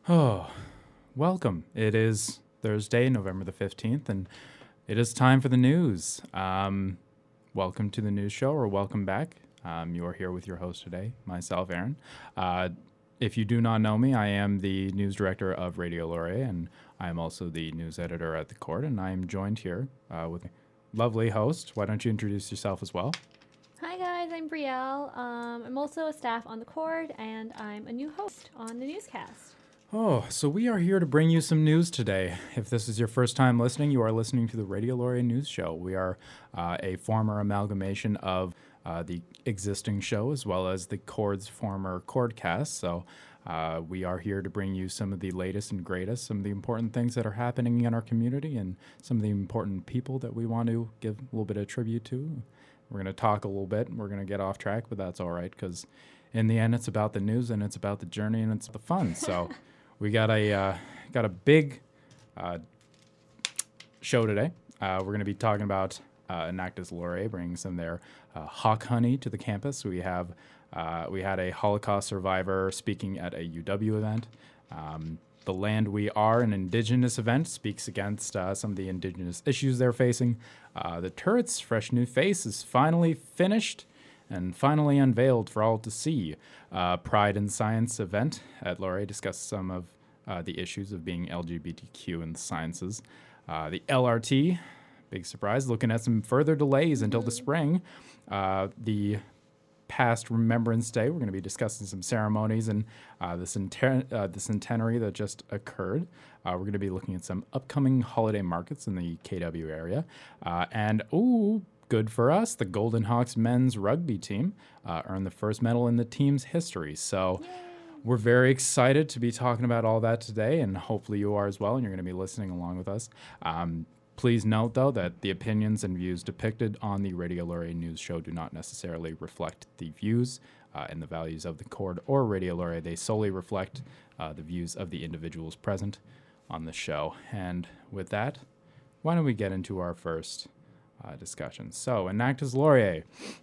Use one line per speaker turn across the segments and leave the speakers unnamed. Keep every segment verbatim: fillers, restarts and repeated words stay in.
Oh, welcome. It is Thursday, November the fifteenth, and it is time for the news. Um, welcome to the news show, or welcome back. Um, you are here with your host today, myself, Aaron. Uh, if you do not know me, I am the news director of Radio Laurier, and I am also the news editor at the Court, and I am joined here uh, with a lovely host. Why don't you introduce yourself as well?
Hi guys, I'm Brielle. Um, I'm also a staff on the Court, and I'm a new host on the newscast.
Oh, so we are here to bring you some news today. If this is your first time listening, you are listening to the Radio Laurier News Show. We are uh, a former amalgamation of uh, the existing show as well as the Chord's former Chordcast. So uh, we are here to bring you some of the latest and greatest, some of the important things that are happening in our community, and some of the important people that we want to give a little bit of tribute to. We're going to talk a little bit. We're going to get off track, but that's all right because in the end, it's about the news and it's about the journey and it's the fun. So. We got a uh, got a big uh, show today. Uh, we're going to be talking about uh, Enactus Laurier bringing some of their uh, hawk honey to the campus. We have uh, we had a Holocaust survivor speaking at a U W event. Um, the Land We Are, an Indigenous event, speaks against uh, some of the Indigenous issues they're facing. Uh, the Turret's fresh new face is finally finished and finally unveiled for all to see. Uh, Pride in Science event at Laurier discussed some of uh, the issues of being L G B T Q in the sciences. Uh, the L R T, big surprise, looking at some further delays until the spring. Uh, the past Remembrance Day, we're going to be discussing some ceremonies and uh, the, centen- uh, the centenary that just occurred. Uh, we're going to be looking at some upcoming holiday markets in the K W area. Uh, and, ooh, good for us, the Golden Hawks men's rugby team uh, earned the first medal in the team's history. So Yay. We're very excited to be talking about all that today, and hopefully you are as well, and you're going to be listening along with us. Um, please note, though, that the opinions and views depicted on the Radio Laurier News Show do not necessarily reflect the views uh, and the values of the Court or Radio Laurier. They solely reflect uh, the views of the individuals present on the show. And with that, why don't we get into our first Uh, discussion. So, Enactus Laurier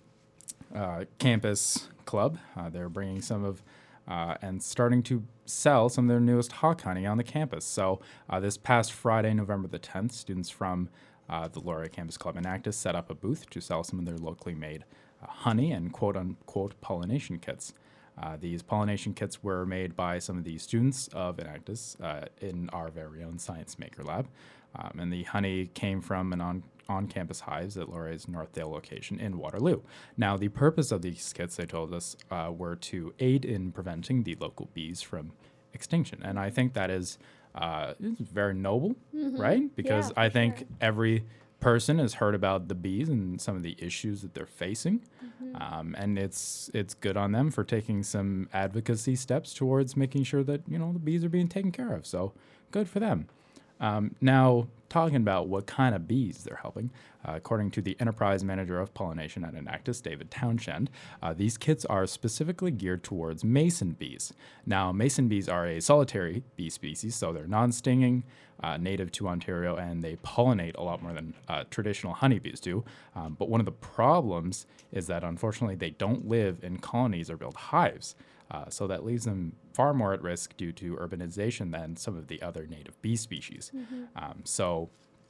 uh, Campus Club, uh, they're bringing some of uh, and starting to sell some of their newest hawk honey on the campus. So, uh, this past Friday, November the tenth, students from uh, the Laurier Campus Club Enactus set up a booth to sell some of their locally made uh, honey and quote-unquote pollination kits. Uh, these pollination kits were made by some of the students of Enactus uh, in our very own Science Maker Lab. Um, and the honey came from an on, on-campus hives at Laurier's Northdale location in Waterloo. Now, the purpose of these kits, they told us, uh, were to aid in preventing the local bees from extinction. And I think that is uh, very noble, mm-hmm. right? Because
yeah,
I think
sure.
every person has heard about the bees and some of the issues that they're facing.
Mm-hmm.
Um, and it's it's good on them for taking some advocacy steps towards making sure that, you know, the bees are being taken care of. So good for them. Um, now, talking about what kind of bees they're helping, uh, according to the enterprise manager of pollination at Enactus, David Townshend, uh, these kits are specifically geared towards mason bees. Now, mason bees are a solitary bee species, so they're non-stinging, uh, native to Ontario, and they pollinate a lot more than uh, traditional honeybees do. Um, but one of the problems is that, unfortunately, they don't live in colonies or build hives. Uh, so that leaves them far more at risk due to urbanization than some of the other native bee species.
Mm-hmm.
Um, so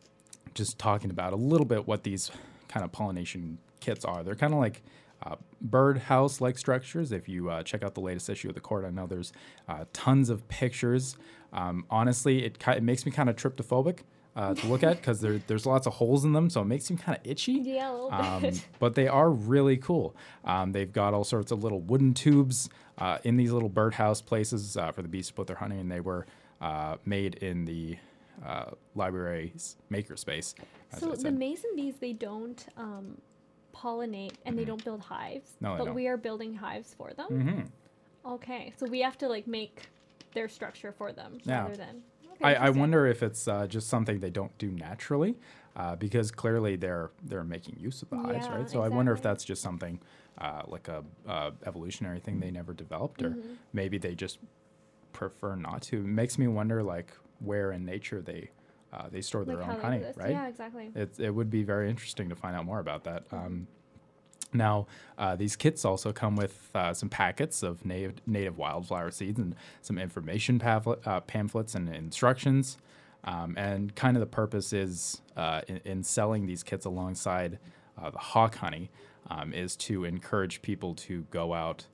just talking about a little bit what these kind of pollination kits are. They're kind of like uh, birdhouse-like structures. If you uh, check out the latest issue of the Court, I know there's uh, tons of pictures. Um, honestly, it, ki- it makes me kind of tryptophobic. Uh, to look at because there, there's lots of holes in them, so it makes them kind of itchy.
Yeah, a little
um,
bit.
But they are really cool. Um, they've got all sorts of little wooden tubes uh, in these little birdhouse places uh, for the bees to put their honey, and they were uh, made in the uh, library's makerspace.
So the mason bees, they don't um, pollinate and mm-hmm. they don't build hives,
no,
but
don't.
we are building hives for them.
Mm-hmm.
Okay, so we have to like make their structure for them
yeah.
rather than.
I, I wonder if it's uh, just something they don't do naturally, uh, because clearly they're they're making use of the hives,
yeah,
right? So
exactly.
I wonder if that's just something uh, like a uh, evolutionary thing they never developed, or
mm-hmm.
maybe they just prefer not to. It makes me wonder, like, where in nature they uh, they store their
like
own
how
honey,
exist.
right?
Yeah, exactly.
It it would be very interesting to find out more about that. Um, Now, uh, these kits also come with uh, some packets of native, native wildflower seeds and some information pamphlet, uh, pamphlets and instructions. Um, and kind of the purpose is uh, in, in selling these kits alongside uh, the hawk honey um, is to encourage people to go out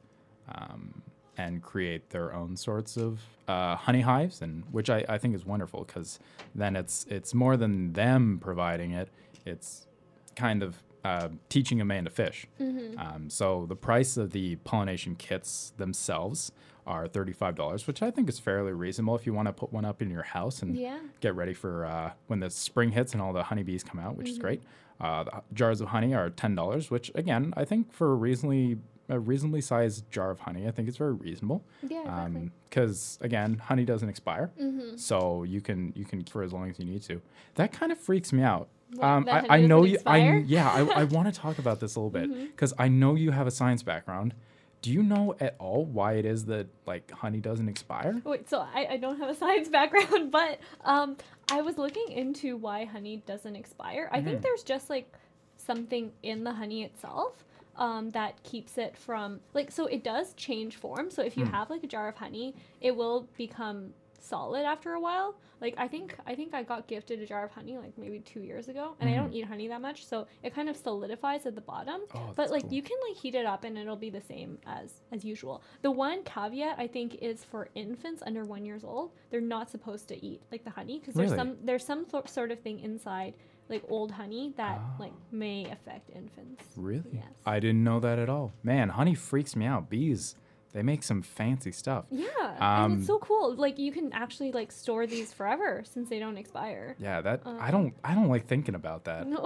um, and create their own sorts of uh, honey hives, and which I, I think is wonderful because then it's it's more than them providing it. It's kind of uh, teaching a man to fish. Mm-hmm. Um, so the price of the pollination kits themselves are thirty-five dollars, which I think is fairly reasonable if you want to put one up in your house and
Yeah.
get ready for uh, when the spring hits and all the honeybees come out, which
Mm-hmm.
is great. Uh, the jars of honey are ten dollars, which again, I think for a reasonably a reasonably sized jar of honey, I think it's very reasonable.
Yeah, exactly.
Because again, honey doesn't expire,
Mm-hmm.
so you can you can for as long as you need to. That kind of freaks me out.
What,
Um,
that
I, I
honey
know
doesn't
you. I
expire?
yeah. I, I want to talk about this a little bit because I know you have a science background. Do you know at all why it is that like honey doesn't expire?
Wait, so I, I don't have a science background, but um, I was looking into why honey doesn't expire. I think there's just like something in the honey itself um, that keeps it from like so it does change form. So if you have like a jar of honey, it will become solid after a while. Like I think I think I got gifted a jar of honey like maybe two years ago, and I don't eat honey that much, so it kind of solidifies at the bottom.
Oh,
but
that's
like
cool.
you can like heat it up and it'll be the same as as usual. The one caveat I think is for infants under one years old, they're not supposed to eat like the honey because there's
Really?
some there's some th- sort of thing inside like old honey that
Ah.
like may affect infants.
Really?
Yes.
I didn't know that at all. Man, honey freaks me out. Bees, they make some fancy stuff.
Yeah,
Um,
and it's so cool. Like you can actually like store these forever since they don't expire.
Yeah, that I
Um,
don't I don't like thinking about that.
No.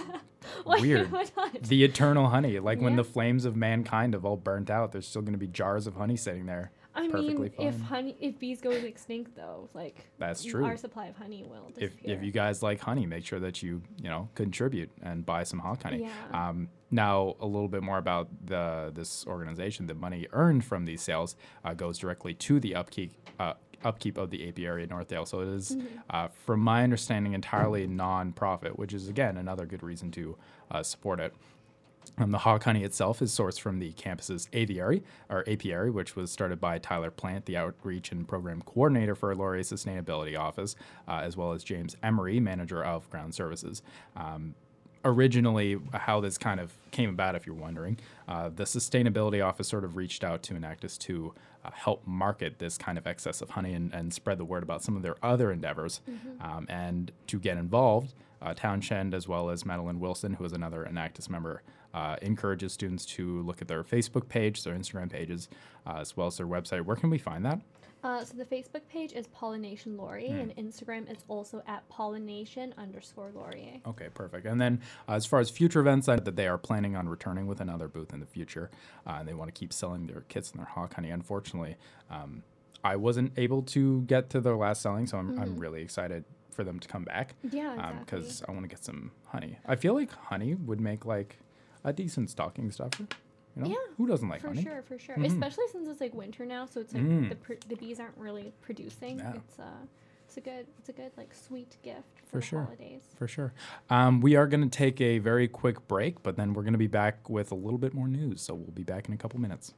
Why-
Weird.
why not?
The eternal honey, like when
Yeah.
the flames of mankind have all burnt out, there's still going to be jars of honey sitting there.
I
perfectly
mean, if
fine.
honey, if bees go extinct, though, like
That's true.
our supply of honey will
If
disappear.
if you guys like honey, make sure that you you know contribute and buy some hawk honey.
Yeah.
Um, now a little bit more about the this organization. The money earned from these sales uh, goes directly to the upkeep. Uh, upkeep of the apiary at Northdale. So it is,
Mm-hmm.
uh, from my understanding, entirely non-profit, which is, again, another good reason to uh, support it. Um, the hawk honey itself is sourced from the campus's aviary, or apiary, which was started by Tyler Plant, the outreach and program coordinator for Laurier's Sustainability Office, uh, as well as James Emery, manager of ground services. Um, originally, how this kind of came about, if you're wondering, uh, the Sustainability Office sort of reached out to Enactus to uh, help market this kind of excess of honey and, and spread the word about some of their other endeavors. Um, and to get involved, uh, Townshend, as well as Madeline Wilson, who is another Enactus member, uh, encourages students to look at their Facebook page, their Instagram pages, uh, as well as their website. Where can we find that?
Uh, so the Facebook page is Pollination Laurier, and Instagram is also at pollination underscore Laurier.
Okay, perfect. And then uh, as far as future events, I that they are planning on returning with another booth in the future, uh, and they want to keep selling their kits and their hawk honey. Unfortunately, um, I wasn't able to get to their last selling, so I'm, I'm really excited for them to come back.
Yeah, exactly.
Because I want to get some honey. I feel like honey would make like a decent stocking stuffer. You know?
Yeah,
Who doesn't like
for
honey?
sure, for sure. Especially since it's like winter now, so it's like
Mm.
the pr- the bees aren't really producing.
Yeah.
It's uh, it's a good, it's a good like sweet gift for,
For
the
sure.
holidays.
For sure. Um, we are going to take a very quick break, but then we're going to be back with a little bit more news. So we'll be back in a couple minutes.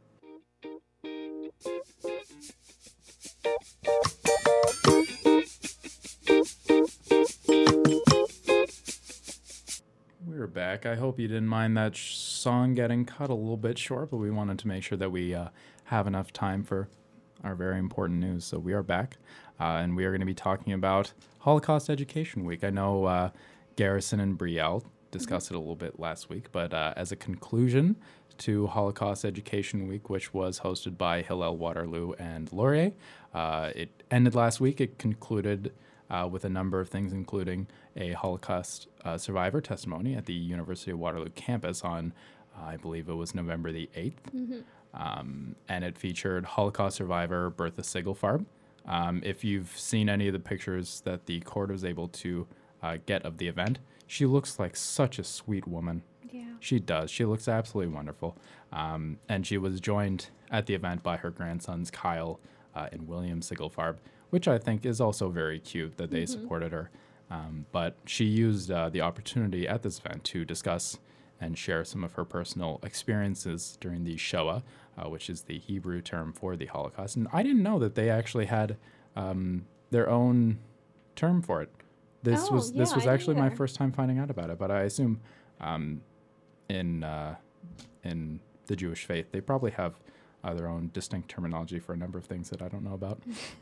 We're back. I hope you didn't mind that sh- song getting cut a little bit short, but we wanted to make sure that we uh, have enough time for our very important news. So we are back, uh, and we are going to be talking about Holocaust Education Week. I know uh, Garrison and Brielle discussed it a little bit last week, but uh, as a conclusion to Holocaust Education Week, which was hosted by Hillel Waterloo and Laurier, uh, it ended last week. It concluded Uh, with a number of things, including a Holocaust uh, survivor testimony at the University of Waterloo campus on, uh, I believe it was November the eighth. Um, and it featured Holocaust survivor Bertha Sigelfarb. Um, if you've seen any of the pictures that the court was able to uh, get of the event, she looks like such a sweet woman.
Yeah.
She does. She looks absolutely wonderful. Um, and she was joined at the event by her grandsons, Kyle uh, and William Sigelfarb, which I think is also very cute that they supported her. Um, but she used uh, the opportunity at this event to discuss and share some of her personal experiences during the Shoah, uh, which is the Hebrew term for the Holocaust. And I didn't know that they actually had um, their own term for it. This
Oh,
was this
yeah,
was
I didn't
actually my
either.
first time finding out about it, but I assume um, in uh, in the Jewish faith they probably have uh, their own distinct terminology for a number of things that I don't know about.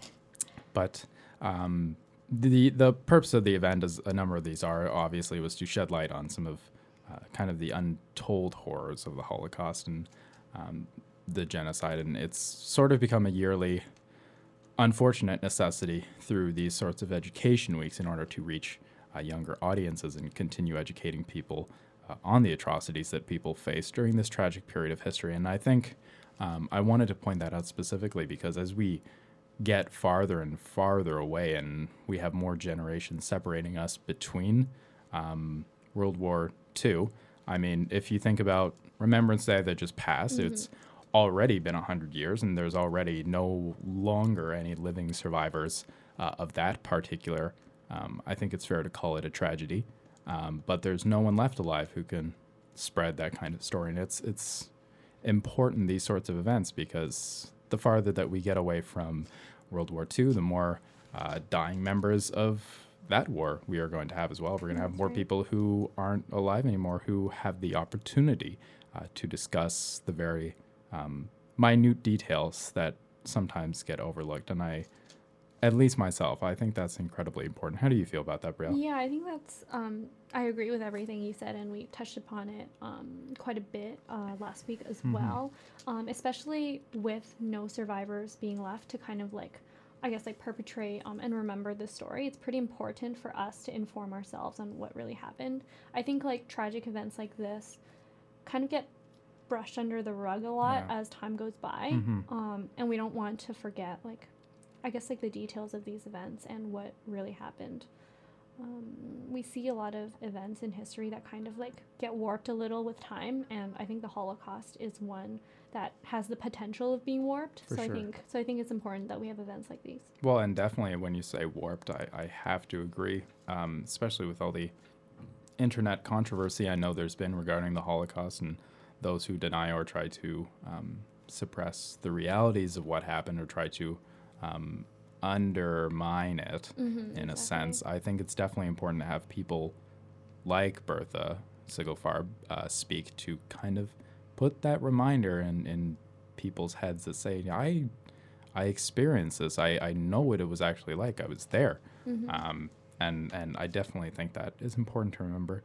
But um, the the purpose of the event, as a number of these are, obviously was to shed light on some of uh, kind of the untold horrors of the Holocaust and um, the genocide, and it's sort of become a yearly unfortunate necessity through these sorts of education weeks in order to reach uh, younger audiences and continue educating people uh, on the atrocities that people face during this tragic period of history. And I think um, I wanted to point that out specifically because as we get farther and farther away and we have more generations separating us between um, World War Two, I mean, if you think about Remembrance Day that just passed,
Mm-hmm.
it's already been one hundred years and there's already no longer any living survivors uh, of that particular. Um, I think it's fair to call it a tragedy, um, but there's no one left alive who can spread that kind of story. And it's it's important, these sorts of events, because the farther that we get away from World War Two, the more uh, dying members of that war we are going to have as well. We're going to have
That's
more
right.
people who aren't alive anymore who have the opportunity uh, to discuss the very um, minute details that sometimes get overlooked. And I, at least myself, I think that's incredibly important. How do you feel about that, Brielle?
Yeah, I think that's, um, I agree with everything you said, and we touched upon it um, quite a bit uh, last week as
Mhm.
well, um, especially with no survivors being left to kind of like, I guess, like perpetrate um, and remember this story. It's pretty important for us to inform ourselves on what really happened. I think like tragic events like this kind of get brushed under the rug a lot
Yeah.
as time goes by,
Mhm.
um, and we don't want to forget like, I guess like the details of these events and what really happened. Um, we see a lot of events in history that kind of like get warped a little with time, and I think the Holocaust is one that has the potential of being warped.
For
so
sure.
I think so I think it's important that we have events like these.
Well, and definitely when you say warped, I, I have to agree, um, especially with all the internet controversy I know there's been regarding the Holocaust and those who deny or try to um, suppress the realities of what happened or try to um, undermine it
Mm-hmm,
in a sense. I think it's definitely important to have people like Bertha Sigelfarb uh, speak to kind of put that reminder in, in people's heads that say, I I experienced this. I, I know what it was actually like. I was there.
Mm-hmm.
Um, and, and I definitely think that is important to remember.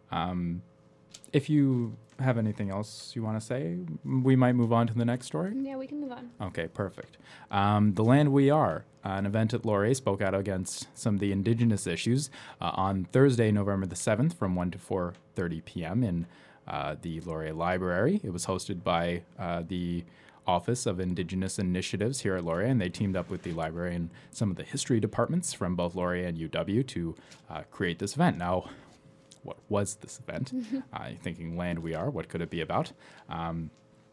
Um, if you have anything else you want to say, we might move on to the next story.
Yeah, we can move on.
Okay, perfect. Um, the Land We Are, an event at Laurier, spoke out against some of the Indigenous issues uh, on Thursday, November the seventh from one to four thirty p.m. in uh, the Laurier Library. It was hosted by uh, the Office of Indigenous Initiatives here at Laurier, and they teamed up with the library and some of the history departments from both Laurier and U W to uh, create this event. Now, what was this event? uh, thinking Land We Are, what could it be about? Um,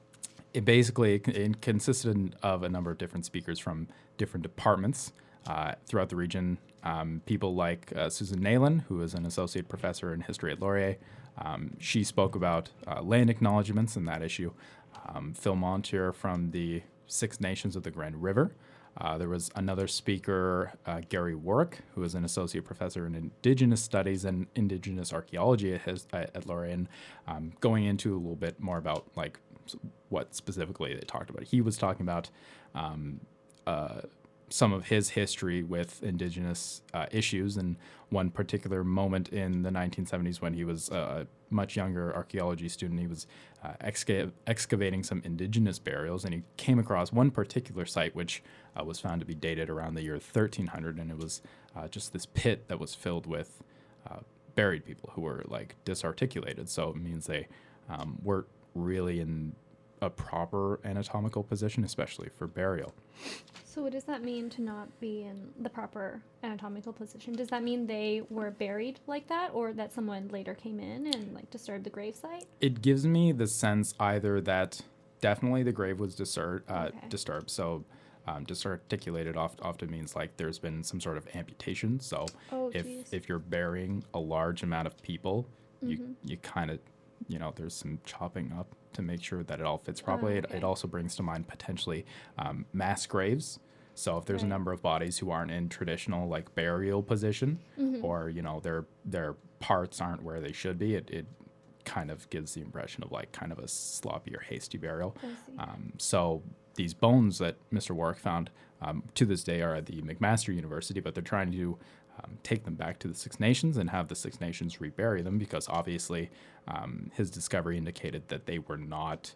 it basically it consisted of a number of different speakers from different departments uh, throughout the region. Um, people like uh, Susan Nayland, who is an associate professor in history at Laurier. Um, she spoke about uh, land acknowledgements and that issue. Um, Phil Montier from the Six Nations of the Grand River. Uh, there was another speaker, uh, Gary Warwick, who is an associate professor in Indigenous Studies and Indigenous Archaeology at, his, at, at Laurier, and um, going into a little bit more about like what specifically they talked about. He was talking about um, uh, some of his history with Indigenous uh, issues, and one particular moment in the nineteen seventies when he was a much younger archaeology student. He was uh, exca- excavating some Indigenous burials, and he came across one particular site which uh, was found to be dated around the year thirteen hundred, and it was uh, just this pit that was filled with uh, buried people who were like disarticulated. So it means they um, weren't really in a proper anatomical position, especially for burial.
So what does that mean to not be in the proper anatomical position? Does that mean they were buried like that, or that someone later came in and like disturbed the gravesite?
It gives me the sense either that definitely the grave was distur- uh,
Okay.
disturbed. So um, disarticulated oft- often means like there's been some sort of amputation. So
Oh,
if
geez.
if you're burying a large amount of people, you
Mhm.
you kind of you know, there's some chopping up to make sure that it all fits properly.
Oh,
It,
okay.
it also brings to mind potentially um, mass graves. So if there's a
Right.
number of bodies who aren't in traditional like burial position,
Mm-hmm.
or you know their their parts aren't where they should be, it, it kind of gives the impression of like kind of a sloppy or hasty burial.
I see.
Um, so these bones that Mister Warwick found um, to this day are at the McMaster University, but they're trying to um, take them back to the Six Nations and have the Six Nations rebury them because obviously um, his discovery indicated that they were not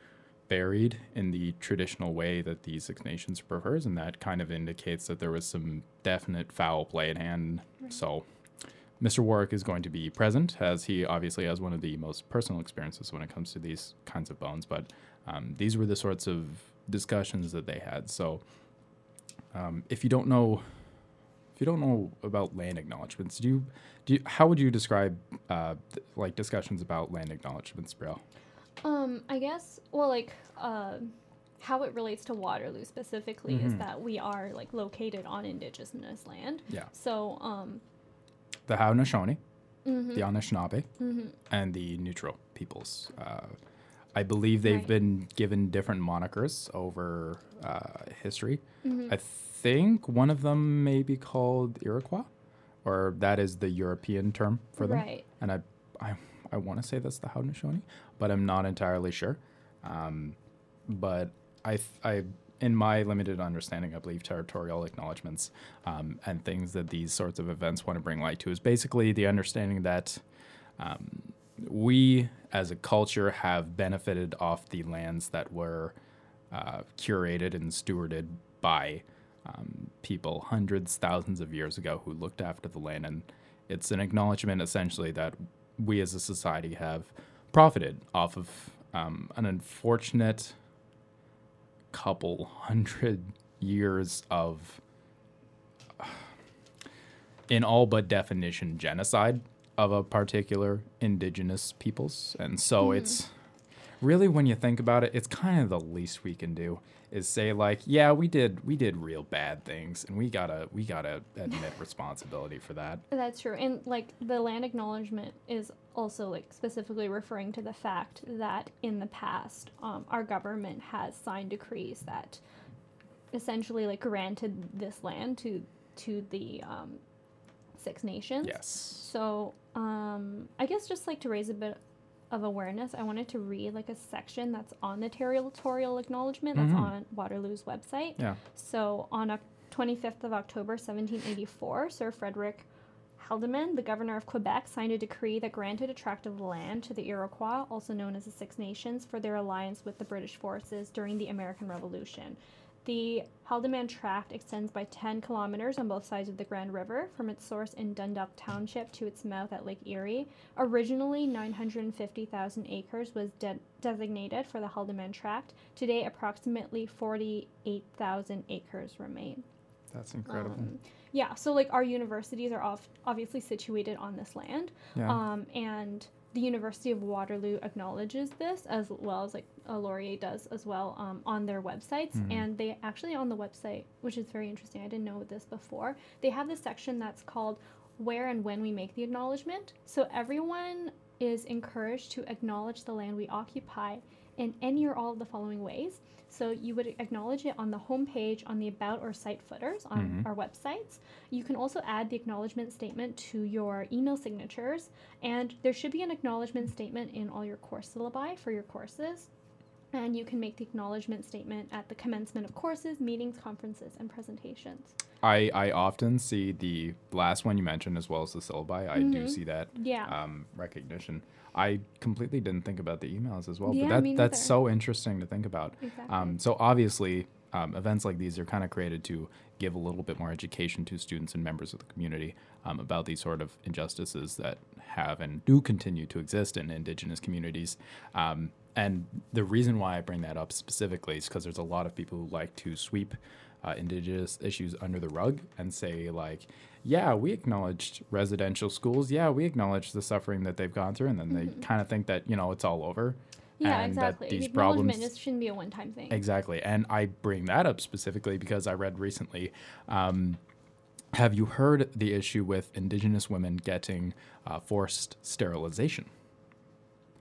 buried in the traditional way that the Six Nations prefers, and that kind of indicates that there was some definite foul play in hand.
Right.
So Mister Warwick is going to be present, as he obviously has one of the most personal experiences when it comes to these kinds of bones. But um, these were the sorts of discussions that they had. So um, if you don't know, if you don't know about land acknowledgements, do you, do you, how would you describe uh, th- like discussions about land acknowledgements, Brielle?
Um, I guess, well, like, uh, how it relates to Waterloo specifically is
Mhm.
that we are, like, located on Indigenous land.
Yeah.
So, um,
The Haudenosaunee,
mhm,
the Anishinaabe,
mhm.
and the neutral peoples. Uh, I believe they've
Right.
been given different monikers over uh, history.
Mhm.
I think one of them may be called Iroquois, or that is the European term for them.
Right.
And I, I, I want to say that's the Haudenosaunee, but I'm not entirely sure. Um, but I, th- I, in my limited understanding, I believe territorial acknowledgements um, and things that these sorts of events want to bring light to is basically the understanding that um, we as a culture have benefited off the lands that were uh, curated and stewarded by um, people hundreds, thousands of years ago who looked after the land. And it's an acknowledgement essentially that we as a society have profited off of um, an unfortunate couple hundred years of, in all but definition, genocide of a particular indigenous peoples. And so
Mhm.
it's really, when you think about it, it's kind of the least we can do is say like, yeah, we did we did real bad things, and we gotta we gotta admit responsibility for that.
That's true. And like the land acknowledgement is also like specifically referring to the fact that in the past, um, our government has signed decrees that essentially like granted this land to to the um, Six Nations.
Yes.
So um, I guess just like to raise a bit of awareness, I wanted to read like a section that's on the territorial acknowledgement that's
Mhm.
on Waterloo's website.
Yeah.
So on Oc- twenty-fifth of October, seventeen eighty-four, Sir Frederick Haldimand, the governor of Quebec, signed a decree that granted a tract of land to the Iroquois, also known as the Six Nations, for their alliance with the British forces during the American Revolution. The Haldimand Tract extends by ten kilometers on both sides of the Grand River, from its source in Dundalk Township to its mouth at Lake Erie. Originally, nine hundred fifty thousand acres was de- designated for the Haldimand Tract. Today, approximately forty-eight thousand acres remain.
That's incredible.
Um, yeah, so like our universities are off, obviously situated on this land,
yeah.
um, and the University of Waterloo acknowledges this as well as like uh, Laurier does as well um, on their websites.
Mhm.
And they actually on the website, which is very interesting, I didn't know this before, they have this section that's called Where and When We Make the Acknowledgement. So everyone is encouraged to acknowledge the land we occupy in any or all of the following ways. So you would acknowledge it on the homepage, on the About or Site footers on
Mhm.
our websites. You can also add the acknowledgement statement to your email signatures, and there should be an acknowledgement statement in all your course syllabi for your courses. And you can make the acknowledgement statement at the commencement of courses, meetings, conferences, and presentations.
I, I often see the last one you mentioned as well as the syllabi. I do
Mhm.
see that
Yeah.
um, recognition. I completely didn't think about the emails as well,
Yeah,
but that
me
that's
neither.
so interesting to think about.
Exactly.
Um, so obviously, um, events like these are kind of created to give a little bit more education to students and members of the community um, about these sort of injustices that have and do continue to exist in Indigenous communities. Um, and the reason why I bring that up specifically is because there's a lot of people who like to sweep uh, Indigenous issues under the rug and say like, yeah, we acknowledged residential schools. Yeah, we acknowledge the suffering that they've gone through. And then they kind of think that, you know, it's all over.
yeah,
and
exactly.
that these
the acknowledgement
problems
is, shouldn't be a one-time thing.
Exactly. And I bring that up specifically because I read recently, um, have you heard the issue with Indigenous women getting uh, forced sterilization?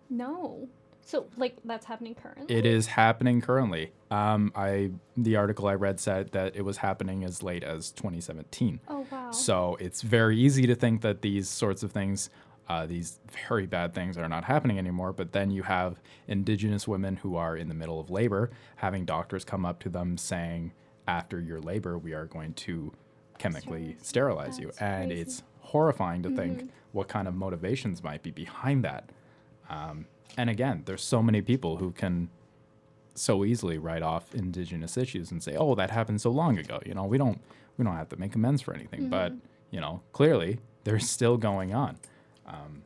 No. So, like, that's happening currently?
It is happening currently. Um, I the article I read said that it was happening as late as twenty seventeen.
Oh, wow.
So it's very easy to think that these sorts of things, uh, these very bad things, are not happening anymore. But then you have Indigenous women who are in the middle of labor having doctors come up to them saying, after your labor, we are going to chemically sterilize you.
That's
And
crazy.
it's horrifying to
Mhm.
think what kind of motivations might be behind that. Um, and again, there's so many people who can so easily write off Indigenous issues and say, "Oh, that happened so long ago." You know, we don't we don't have to make amends for anything. But you know, clearly they're still going on. Um,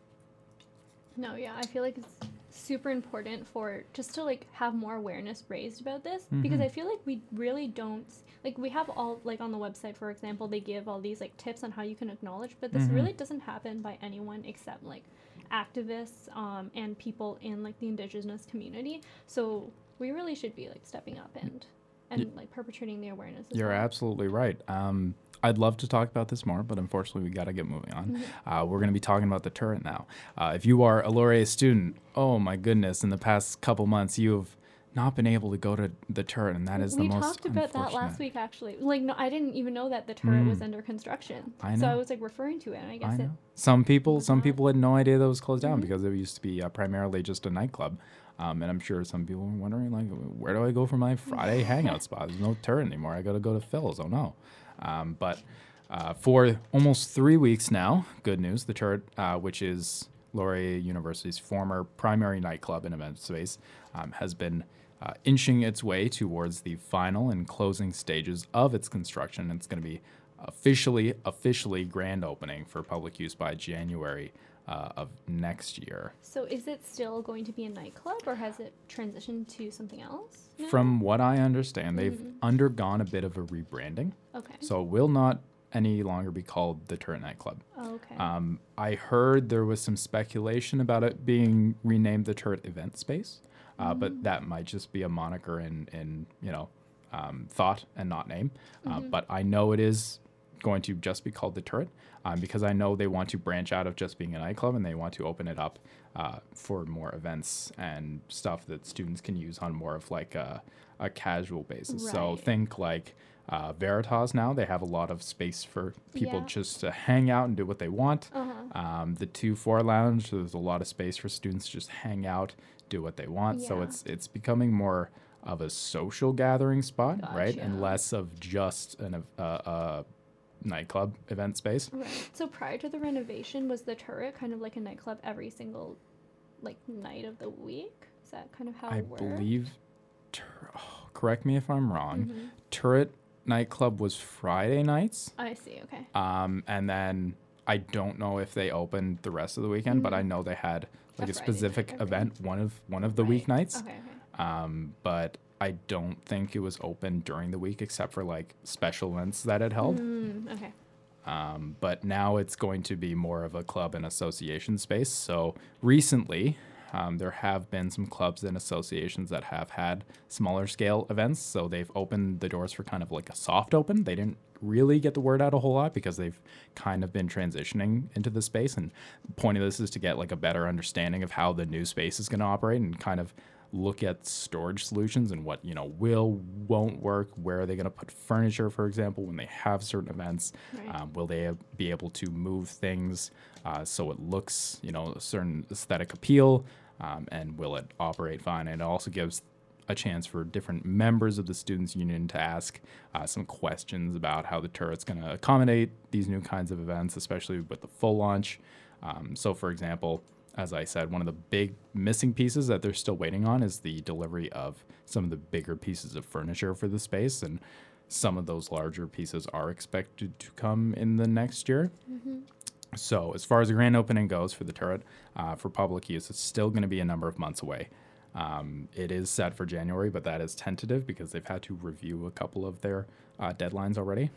No, yeah, I feel like it's super important for just to like have more awareness raised about this because
Mhm.
I feel like we really don't like we have all like on the website, for example, they give all these like tips on how you can acknowledge, but this
Mhm.
really doesn't happen by anyone except like activists um, and people in like the Indigenous community. So we really should be like stepping up and and
Y-
like perpetuating the awareness as
You're
well.
absolutely right. Um, I'd love to talk about this more, but unfortunately, we got to get moving on. Uh, we're going to be talking about the turret now. Uh, if you are a Laurier student, oh my goodness, in the past couple months, you have not been able to go to the turret, and that is
we
the most
talked about that last
unfortunate.
week, actually. Like, no, I didn't even know that the turret was
Mm.
under construction.
I
So I
know.
was like referring to it, and I
I
guess it.
know. Some people,
was
some
not.
people had no idea that it was closed down
Mhm.
because it used to be uh, primarily just a nightclub. Um, and I'm sure some people were wondering, like, where do I go for my Friday hangout spot? There's no turret anymore. I got to go to Phil's. Oh no. Um, but uh, for almost three weeks now, good news, the turret, uh, which is Laurier University's former primary nightclub and event space, um, has been uh, inching its way towards the final and closing stages of its construction. It's going to be officially, officially grand opening for public use by January uh, of next year.
So is it still going to be a nightclub, or has it transitioned to something else? now?
From what I understand, they've
Mhm.
undergone a bit of a rebranding,
Okay.
so it will not any longer be called the Turret Nightclub.
Oh, okay.
Um, I heard there was some speculation about it being renamed the Turret Event Space, uh, but that might just be a moniker in, in you know, um, thought and not name. Uh, but I know it is going to just be called the Turret um, because I know they want to branch out of just being a nightclub and they want to open it up uh, for more events and stuff that students can use on more of like a, a casual basis. So
Right.
think like uh, Veritas now, they have a lot of space for people
Yeah.
just to hang out and do what they want.
Uh-huh.
Um, the two four lounge, there's a lot of space for students to just hang out, do what they want. So
Yeah.
it's it's becoming more of a social gathering spot, right, and
Gotcha.
less of just an uh, uh, nightclub event space.
Right. So prior to the renovation, was the turret kind of like a nightclub every single like night of the week? Is that kind of how
I
it worked?
believe. Tur- oh, correct me if I'm wrong.
Mhm.
Turret nightclub was Friday nights,
I see. Okay.
um, and then I don't know if they opened the rest of the weekend, but I
Mhm.
know they had like
A
a,
Friday night
specific
every-
event one of one of the
Right.
weeknights.
Okay. Okay.
Um, but I don't think it was open during the week except for like special events that it held.
Mm, okay.
Um, but now it's going to be more of a club and association space. So recently, um, there have been some clubs and associations that have had smaller scale events. So they've opened the doors for kind of like a soft open. They didn't really get the word out a whole lot because they've kind of been transitioning into the space. And the point of this is to get like a better understanding of how the new space is going to operate and kind of look at storage solutions and what, you know, will, won't work. Where are they going to put furniture, for example, when they have certain events?
Right.
Um, will they be able to move things uh, so it looks, you know, a certain aesthetic appeal? Um, and will it operate fine? And it also gives a chance for different members of the Students' Union to ask uh, some questions about how the turret's going to accommodate these new kinds of events, especially with the full launch. Um, so, for example, as I said, one of the big missing pieces that they're still waiting on is the delivery of some of the bigger pieces of furniture for the space. And some of those larger pieces are expected to come in the next year.
Mm-hmm.
So as far as the grand opening goes for the turret, uh, for public use, it's still going to be a number of months away. Um, it is set for January, but that is tentative because they've had to review a couple of their uh, deadlines already.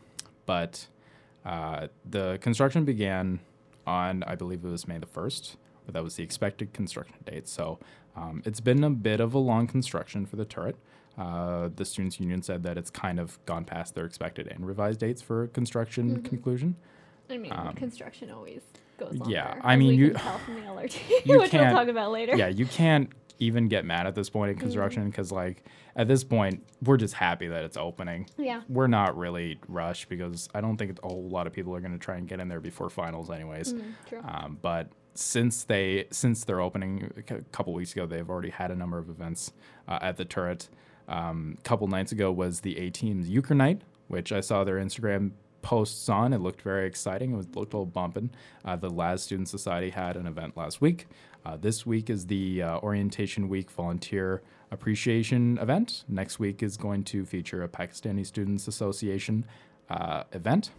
But uh, the construction began on, I believe it was May the first, but that was the expected construction date. So um, it's been a bit of a long construction for the turret. Uh, the Students' Union said that it's kind of gone past their expected and revised dates for construction
Mhm.
conclusion.
I mean,
Um,
construction always goes longer.
yeah, I
as
mean,
we
you-
can tell from the L R T,
you
which we'll
can't-
talk about later.
Yeah, you can't even get mad at this point in
Mm-hmm.
construction because, like, at this point, we're just happy that it's opening.
Yeah.
We're not really rushed because I don't think a whole lot of people are going to try and get in there before finals, anyways.
Mm, true.
Um, but since they since their opening a cou- couple weeks ago, they've already had a number of events uh, at the turret. A um, couple nights ago was the A Team's Euchre Night, which I saw their Instagram posts on. It looked very exciting. It was, looked all bumping. Uh, the Laz Student Society had an event last week. Uh, this week is the uh, Orientation Week Volunteer Appreciation event. Next week is going to feature a Pakistani Students Association uh, event.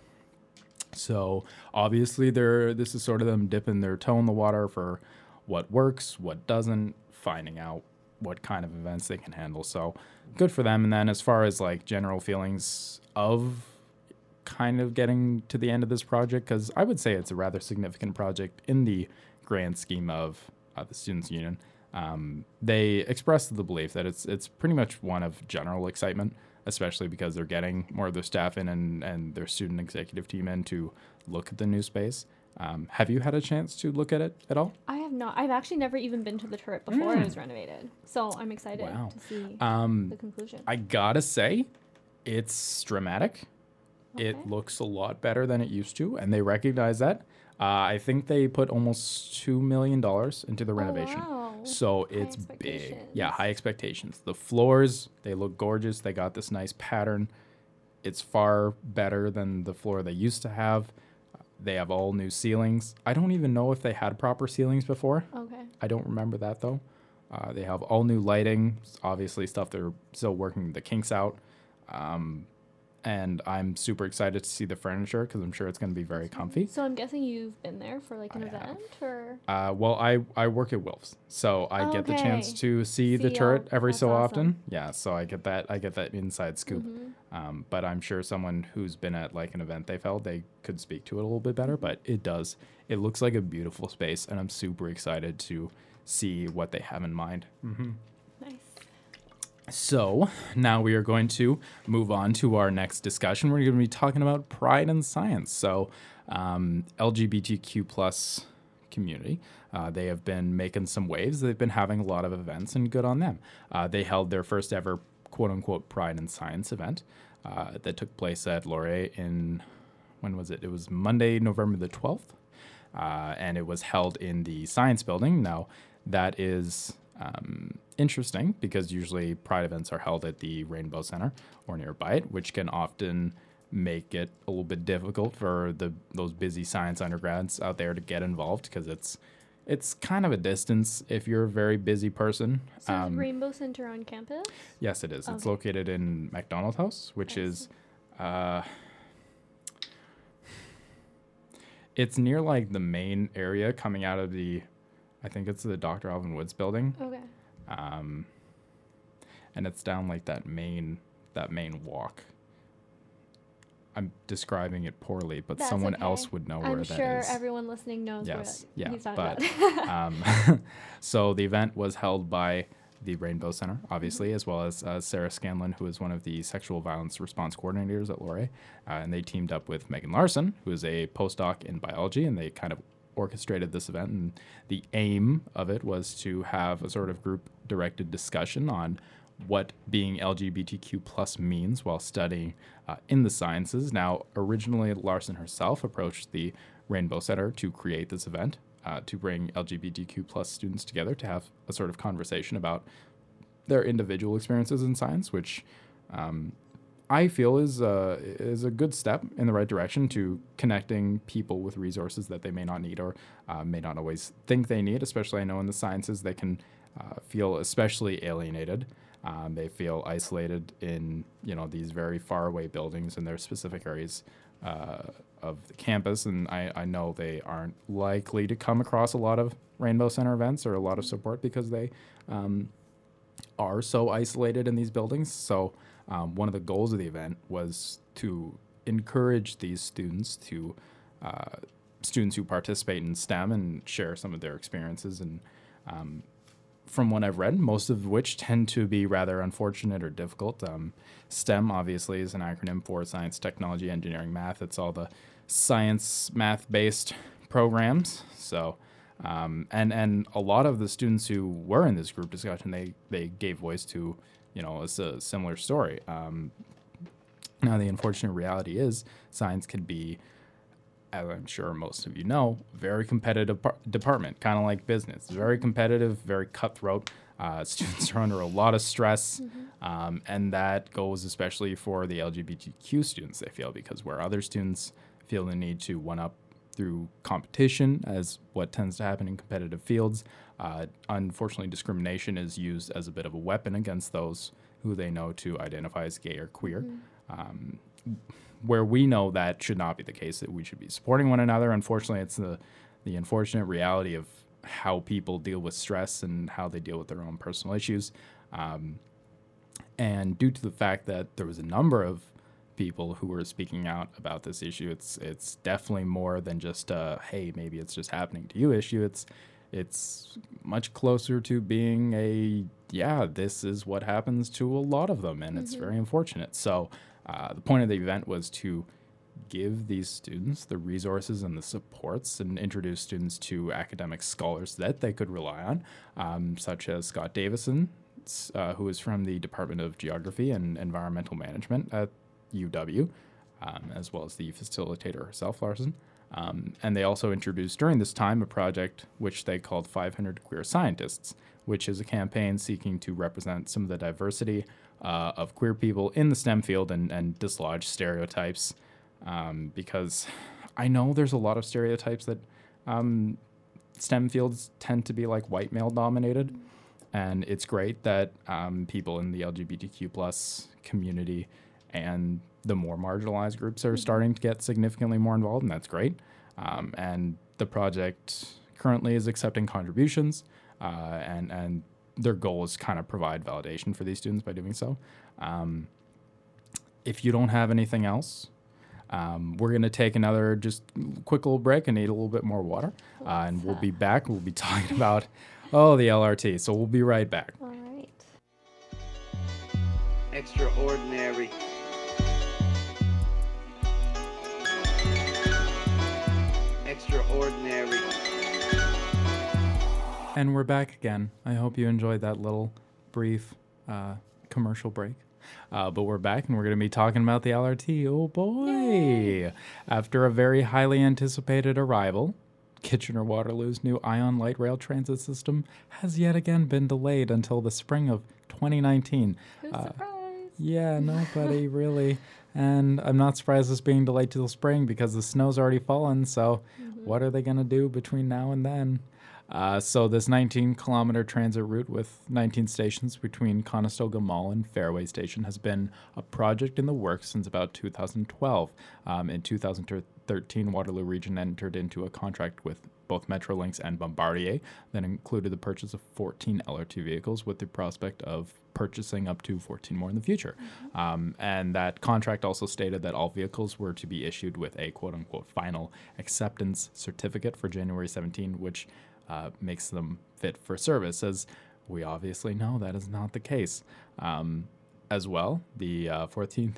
So obviously, they're this is sort of them dipping their toe in the water for what works, what doesn't, finding out what kind of events they can handle. So good for them. And then as far as like general feelings of kind of getting to the end of this project, because I would say it's a rather significant project in the grand scheme of uh, the Students' Union. Um, they expressed the belief that it's it's pretty much one of general excitement, especially because they're getting more of their staff in and, and their student executive team in to look at the new space. Um, have you had a chance to look at it at all?
I have not. I've actually never even been to the turret before
Mm.
it was renovated. So I'm excited
Wow.
to see
Um,
the conclusion.
I gotta say, it's dramatic.
Okay.
It looks a lot better than it used to, and they recognize that. Uh, I think they put almost two million dollars into the renovation.
Oh, wow.
So
High
it's big.
expectations.
Yeah, high expectations. The floors, they look gorgeous. They got this nice pattern. It's far better than the floor they used to have. They have all new ceilings. I don't even know if they had proper ceilings before.
Okay.
I don't remember that though. Uh, they have all new lighting, obviously stuff they're still working the kinks out. Um, and I'm super excited to see the furniture because I'm sure it's going to be very comfy.
So I'm guessing you've been there for like an
I have.
event or
Uh, well, I, I work at Wilf's, so I get the chance
Okay.
to see, the
See
turret
all-
every
that's
so
awesome.
often. Yeah, so I get that I get that inside scoop.
Mhm.
Um, but I'm sure someone who's been at like an event they've held, they could speak to it a little bit better. But it does. It looks like a beautiful space, and I'm super excited to see what they have in mind. Mm-hmm.
Nice.
So now we are going to move on to our next discussion. We're going to be talking about pride in science. So um, L G B T Q plus community, uh, they have been making some waves. They've been having a lot of events, and good on them. Uh, they held their first ever quote unquote pride in science event uh, that took place at Laurier in, when was it? It was Monday, November the twelfth. Uh, and it was held in the science building. Now that is um, interesting because usually pride events are held at the Rainbow Center or nearby it, which can often make it a little bit difficult for the those busy science undergrads out there to get involved because it's it's kind of a distance if you're a very busy person.
So
Um,
is Rainbow Center on campus?
yes, it is. It's
Okay.
located in McDonald House, which
I
is
see.
uh, it's near like the main area coming out of the, I think it's the Doctor Alvin Woods building.
Okay.
Um, and it's down like that main that main walk. I'm describing it poorly, but
That's
someone
okay.
else would know where
I'm
that
sure
is.
everyone listening knows
Yes,
what
yeah,
he's talking
but
about.
um, so the event was held by the Rainbow Center, obviously,
Mm-hmm.
as well as uh, Sarah Scanlon, who is one of the sexual violence response coordinators at Laurier, uh, and they teamed up with Megan Larson, who is a postdoc in biology, and they kind of orchestrated this event. And the aim of it was to have a sort of group-directed discussion on what being L G B T Q plus means while studying uh, in the sciences. Now, originally, Larson herself approached the Rainbow Center to create this event, uh, to bring L G B T Q plus students together to have a sort of conversation about their individual experiences in science, which um, I feel is uh, is a good step in the right direction to connecting people with resources that they may not need or uh, may not always think they need. Especially, I know in the sciences they can uh, feel especially alienated. Um, they feel isolated in, you know, these very far away buildings in their specific areas uh, of the campus. And I, I know they aren't likely to come across a lot of Rainbow Center events or a lot of support because they um, are so isolated in these buildings. So um, one of the goals of the event was to encourage these students to, uh, students who participate in STEM and share some of their experiences and um, from what I've read, most of which tend to be rather unfortunate or difficult. Um, STEM, obviously, is an acronym for science, technology, engineering, math. It's all the science, math-based programs. So, um, and and a lot of the students who were in this group discussion, they they gave voice to, you know, it's a similar story. Um, now, the unfortunate reality is science can be, as I'm sure most of you know, very competitive par- department, kind of like business. Very competitive, very cutthroat. Uh, students are under a lot of stress, mm-hmm. um, and that goes especially for the L G B T Q students, they feel, because where other students feel the need to one-up through competition, as what tends to happen in competitive fields, uh, unfortunately, discrimination is used as a bit of a weapon against those who they know to identify as gay or queer. Mm-hmm. Um, where we know that should not be the case, that we should be supporting one another. Unfortunately, it's the, the unfortunate reality of how people deal with stress and how they deal with their own personal issues. Um, and due to the fact that there was a number of people who were speaking out about this issue, it's it's definitely more than just a, hey, maybe it's just happening to you issue. It's it's much closer to being a, yeah, this is what happens to a lot of them, and mm-hmm. it's very unfortunate. So uh, the point of the event was to give these students the resources and the supports and introduce students to academic scholars that they could rely on, um, such as Scott Davison, uh, who is from the Department of Geography and Environmental Management at U W, um, as well as the facilitator herself, Larson. Um, and they also introduced during this time a project which they called five hundred Queer Scientists, which is a campaign seeking to represent some of the diversity uh, of queer people in the STEM field and, and dislodge stereotypes. Um, because I know there's a lot of stereotypes that um, STEM fields tend to be like white male dominated. And it's great that um, people in the L G B T Q plus community and the more marginalized groups are starting to get significantly more involved, and that's great. Um, and the project currently is accepting contributions, uh, and, and their goal is kind of provide validation for these students by doing so. Um, if you don't have anything else, um, we're going to take another just quick little break and need a little bit more water, uh, and we'll be back. We'll be talking about, oh, the L R T, so we'll be right back.
All right.
Extraordinary. Extraordinary.
And we're back again. I hope you enjoyed that little brief uh, commercial break. Uh, but we're back, and we're going to be talking about the L R T. Oh, boy. Yay. After a very highly anticipated arrival, Kitchener-Waterloo's new Ion Light Rail transit system has yet again been delayed until the spring of twenty nineteen.
Who's
uh,
surprised?
Yeah, nobody really. And I'm not surprised it's being delayed till spring because the snow's already fallen, so mm-hmm. what are they going to do between now and then? Uh, so this nineteen-kilometer transit route with nineteen stations between Conestoga Mall and Fairway Station has been a project in the works since about two thousand twelve. Um, in two thousand thirteen, Waterloo Region entered into a contract with both Metrolinx and Bombardier that included the purchase of fourteen L R T vehicles with the prospect of purchasing up to fourteen more in the future. Mm-hmm. Um, and that contract also stated that all vehicles were to be issued with a quote-unquote final acceptance certificate for January seventeenth, which uh, makes them fit for service, as we obviously know that is not the case. Um, as well, the uh, fourteenth...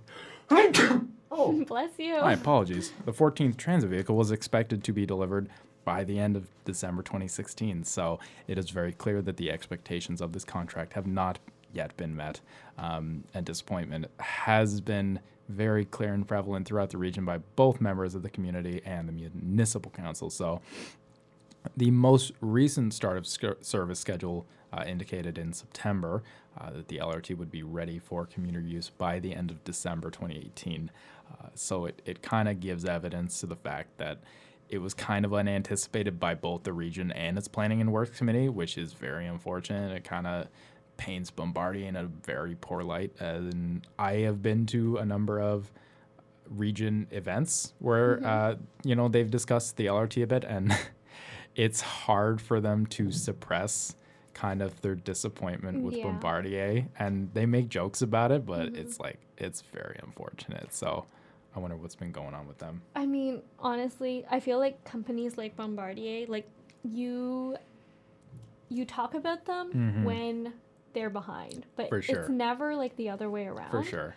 Oh, bless you.
My apologies. The fourteenth transit vehicle was expected to be delivered by the end of December twenty sixteen, so it is very clear that the expectations of this contract have not yet been met, um, and disappointment has been very clear and prevalent throughout the region by both members of the community and the municipal council. So the most recent start of sc- service schedule uh, indicated in September uh, that the L R T would be ready for commuter use by the end of December twenty eighteen. Uh, so it, it kind of gives evidence to the fact that it was kind of unanticipated by both the region and its planning and works committee, which is very unfortunate. It kind of paints Bombardier in a very poor light. And I have been to a number of region events where, mm-hmm. uh, you know, they've discussed the L R T a bit, and it's hard for them to suppress kind of their disappointment with yeah. Bombardier. And they make jokes about it, but mm-hmm. it's like, it's very unfortunate. So I wonder what's been going on with them.
I mean, honestly, I feel like companies like Bombardier, like you you talk about them
Mhm.
when they're behind, but
For sure.
it's never like the other way around.
For sure.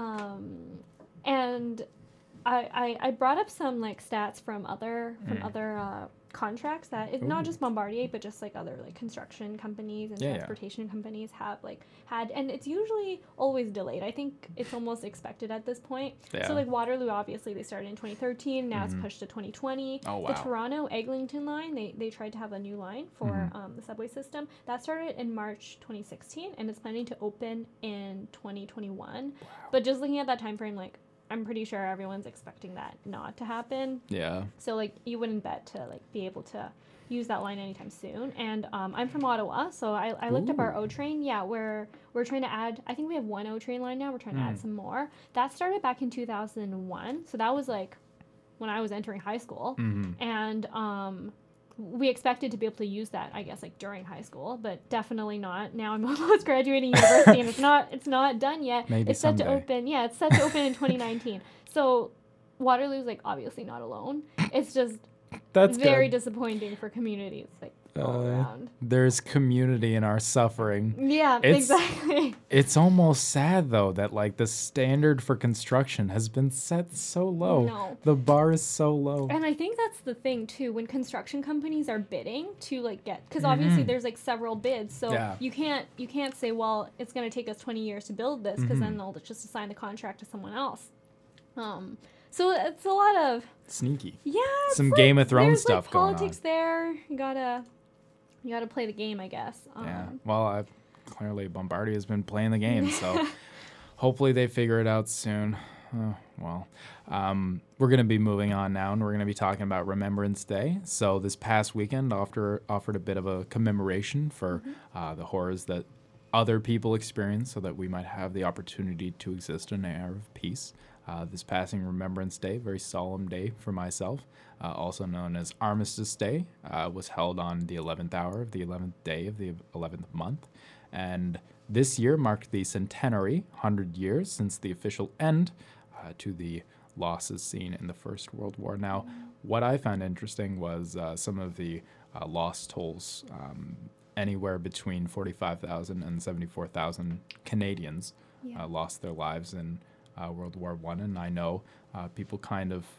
Um, and I, I I brought up some like stats from other from
Mm.
other uh, contracts that it's
Ooh.
not just Bombardier, but just like other like construction companies and
Yeah, yeah.
transportation companies have like had, and it's usually always delayed. I think it's almost expected at this point.
Yeah.
So like Waterloo, obviously they started in twenty thirteen. Now
Mhm.
it's pushed to twenty twenty.
Oh,
The
wow.
Toronto Eglinton line, they they tried to have a new line for
Mhm.
um, the subway system. That started in March twenty sixteen, and it's planning to open in twenty twenty-one.
Wow.
But just looking at that time frame, like I'm pretty sure everyone's expecting that not to happen.
Yeah.
So like you wouldn't bet to like be able to use that line anytime soon. And um, I'm from Ottawa, so I, I looked up our
Ooh.
O train. Yeah, we're we're trying to add. I think we have one O train line now. We're trying to add
Mm.
some more. That started back in two thousand one, so that was like when I was entering high school.
Mhm.
And um, we expected to be able to use that, I guess, like during high school, but definitely not. Now I'm almost graduating university, and it's not it's not done yet.
Maybe
it's set to
someday.
open. Yeah, it's set to open in twenty nineteen. So Waterloo's like obviously not alone. It's just
That's
very
good.
disappointing for communities like all
Uh,
around.
There's community in our suffering.
Yeah,
it's-
exactly.
It's almost sad though that like the standard for construction has been set so low.
No.
The bar is so low.
And I think that's the thing too, when construction companies are bidding to like get, because obviously
Mhm.
there's like several bids, so
Yeah.
you can't you can't say, well, it's going to take us twenty years to build this, because
Mhm.
then they'll just assign the contract to someone else. Um, so it's a lot of
Sneaky.
yeah, it's
Some
like-
Game of Thrones
there's,
stuff
like,
going on.
politics there. You gotta you gotta play the game, I guess. Um,
Yeah. Well, I clearly Bombardier has been playing the game, so hopefully they figure it out soon. Oh, well, um, we're going to be moving on now, and we're going to be talking about Remembrance Day. So this past weekend offer, offered a bit of a commemoration for uh, the horrors that other people experience so that we might have the opportunity to exist in an era of peace. Uh, this passing Remembrance Day, very solemn day for myself, uh, also known as Armistice Day, uh, was held on the eleventh hour of the eleventh day of the eleventh month. And this year marked the centenary, one hundred years since the official end uh, to the losses seen in the First World War. Now, what I found interesting was uh, some of the uh, loss tolls, um, anywhere between forty-five thousand and seventy-four thousand Canadians
Yeah.
uh, lost their lives in uh, World War One, and I know uh, people kind of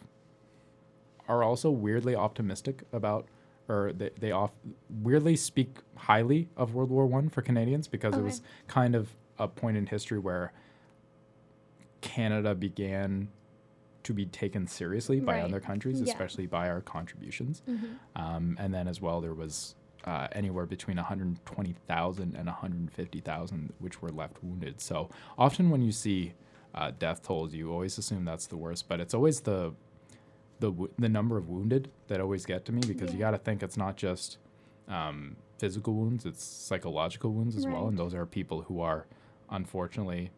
are also weirdly optimistic about, or they, they off weirdly speak highly of World War One for Canadians because it
Okay.
was kind of a point in history where Canada began to be taken seriously by
Right.
other countries,
Yeah.
especially by our contributions.
Mhm.
Um, and then as well, there was uh, anywhere between one hundred twenty thousand and one hundred fifty thousand which were left wounded. So often when you see uh, death tolls, you always assume that's the worst, but it's always the the w- the number of wounded that always get to me, because you
Yeah.
got to think it's not just um, physical wounds, it's psychological wounds as well,
Right.
and those are people who are unfortunately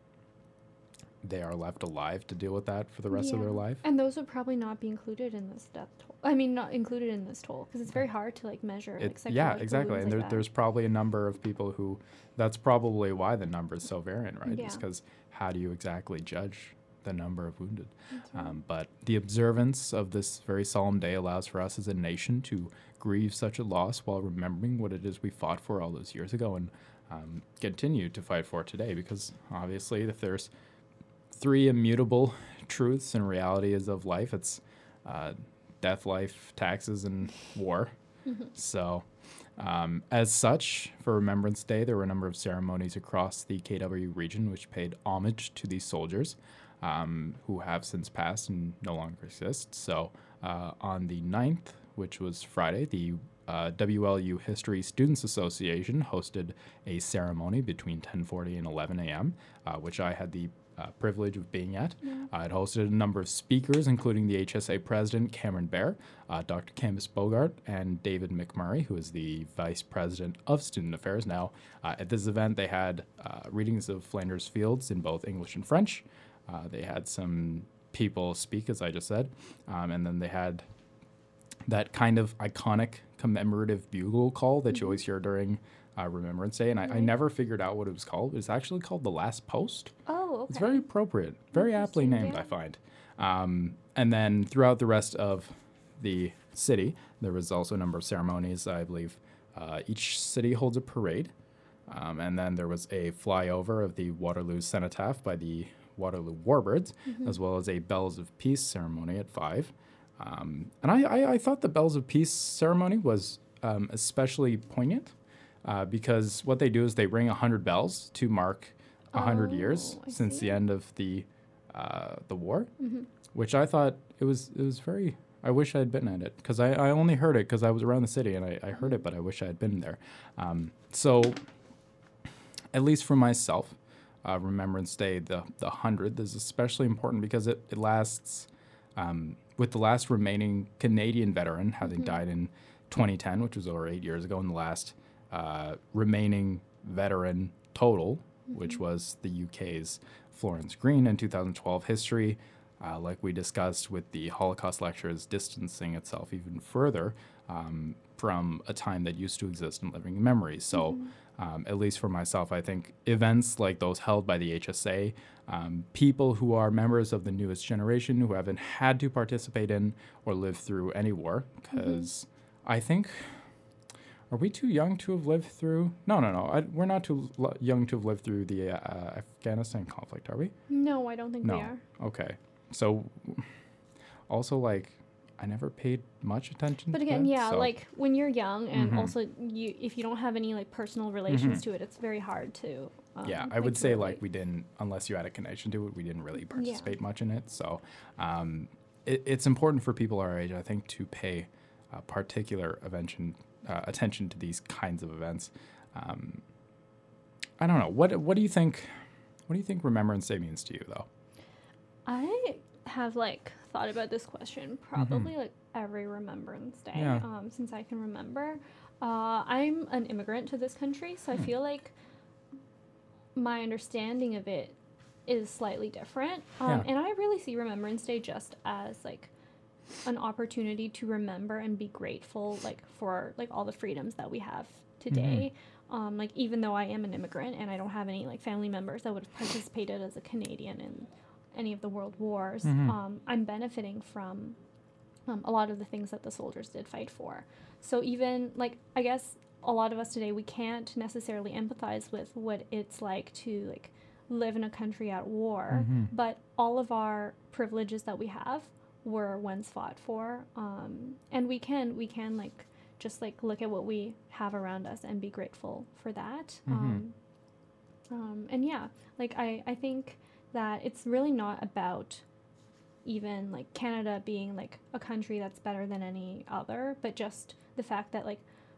they are left alive to deal with that for the rest of their
Yeah.
life.
And those would probably not be included in this death toll. I mean, not included in this toll, because it's very hard to like measure. like,
It's, yeah,
psychological
exactly.
wounds
And
like
there,
that.
there's probably a number of people who, that's probably why the number is so variant, right?
Yeah.
It's because how do you exactly judge the number of wounded?
That's right.
Um, but the observance of this very solemn day allows for us as a nation to grieve such a loss while remembering what it is we fought for all those years ago and um, continue to fight for today. Because obviously, if there's three immutable truths and realities of life, it's uh, death, life, taxes, and war. So, um, as such, for Remembrance Day, there were a number of ceremonies across the K W region which paid homage to these soldiers um, who have since passed and no longer exist. So, uh, on the ninth, which was Friday, the uh, W L U History Students Association hosted a ceremony between ten forty and eleven a.m., uh, which I had the uh, privilege of being at. Uh, it hosted a number of speakers, including the H S A president, Cameron Bear, uh, Doctor Candace Bogart, and David McMurray, who is the vice president of Student Affairs. Now, uh, at this event, they had uh, readings of Flanders Fields in both English and French. Uh, they had some people speak, as I just said, um, and then they had that kind of iconic commemorative bugle call that you always hear during uh, Remembrance Day. And I, I
Right.
never figured out what it was called. It's actually called The Last Post.
Oh, okay.
It's very appropriate, very aptly
Interesting,
named,
yeah.
I find. Um, and then throughout the rest of the city, there was also a number of ceremonies. I believe Uh, each city holds a parade. Um, and then there was a flyover of the Waterloo Cenotaph by the Waterloo Warbirds,
Mm-hmm.
as well as a Bells of Peace ceremony at five. Um, and I, I, I thought the Bells of Peace ceremony was um, especially poignant uh, because what they do is they ring one hundred bells to mark one hundred
Oh,
years
I
since
see.
the end of the uh, the war,
Mm-hmm.
which I thought it was it was very. I wish I had been at it because I, I only heard it because I was around the city and I, I heard it, but I wish I had been there. Um, so, at least for myself, uh, Remembrance Day, the the hundredth is especially important because it it lasts um, with the last remaining Canadian veteran having
Mhm.
died in twenty ten, which was over eight years ago, and the last uh, remaining veteran total, which was the U K's Florence Green in two thousand twelve. History, uh, like we discussed with the Holocaust lectures, distancing itself even further um, from a time that used to exist in living memory. So, um, at least for myself, I think events like those held by the H S A, um, people who are members of the newest generation who haven't had to participate in or live through any war, because I think. Are we too young to have lived through? No, no, no. I, we're not too l- young to have lived through the uh, Afghanistan conflict, are we?
No, I don't think
No.
we are.
Okay. So, also, like, I never paid much attention
But
to
again,
that,
yeah,
so-
like when you're young, and
Mhm.
also you, if you don't have any like personal relations
Mhm.
to it, it's very hard to. Um,
yeah, I
like,
would
to
say, like,
relate.
we didn't, unless you had a connection to it, we didn't really participate much in it. So, um, it, it's important for people our age, I think, to pay uh, particular attention, uh, attention to these kinds of events. Um, I don't know. What What do you think? What do you think Remembrance Day means to you, though?
I have like thought about this question probably like every Remembrance Day,
Yeah.
um, since I can remember. Uh, I'm an immigrant to this country, so I feel like my understanding of it is slightly different. Um,
Yeah.
And I really see Remembrance Day just as like an opportunity to remember and be grateful like for like all the freedoms that we have today. Um, like even though I am an immigrant and I don't have any like family members that would have participated as a Canadian in any of the world wars,
Mhm.
um, I'm benefiting from um, a lot of the things that the soldiers did fight for. So even like I guess a lot of us today, we can't necessarily empathize with what it's like to like live in a country at war,
Mhm.
but all of our privileges that we have were once fought for, um, and we can we can like just like look at what we have around us and be grateful for that.
Mhm.
Um, um, and yeah, like I I think that it's really not about even like Canada being like a country that's better than any other, but just the fact that like